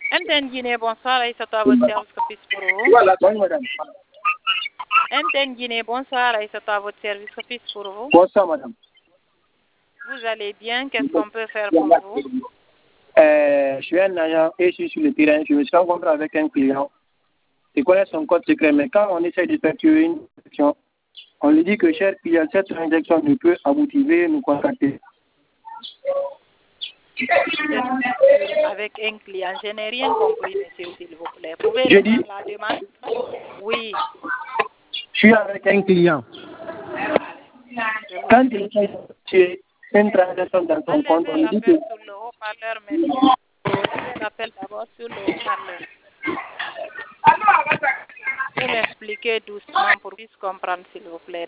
Enten Guinée, bonsoir, Aïssata, à votre service office pour vous. Voilà, bonne madame. Enten Guinée, bonsoir, Aïssata, à votre service office pour vous. Bonsoir madame. Vous allez bien? Qu'est-ce qu'on peut faire pour vous? Je suis un agent et je suis sur le terrain. Je me suis rencontré avec un client. Il connaît son code secret, mais quand on essaie d'effectuer une transaction, on lui dit que, cher client, cette transaction ne peut aboutir, veuillez nous contacter. Avec un client, je n'ai rien compris, monsieur, s'il vous plaît. Pouvez Je refaire dis, la demande? Oui. je suis avec un client. Quand il essaie une transaction dans son compte, on Enlevez lui dit que... l'appel sur le haut-parleur, monsieur. Enlevez l'appel d'abord sur le haut-parleur. Vous m'expliquez doucement pour que je puisse comprendre, s'il vous plaît.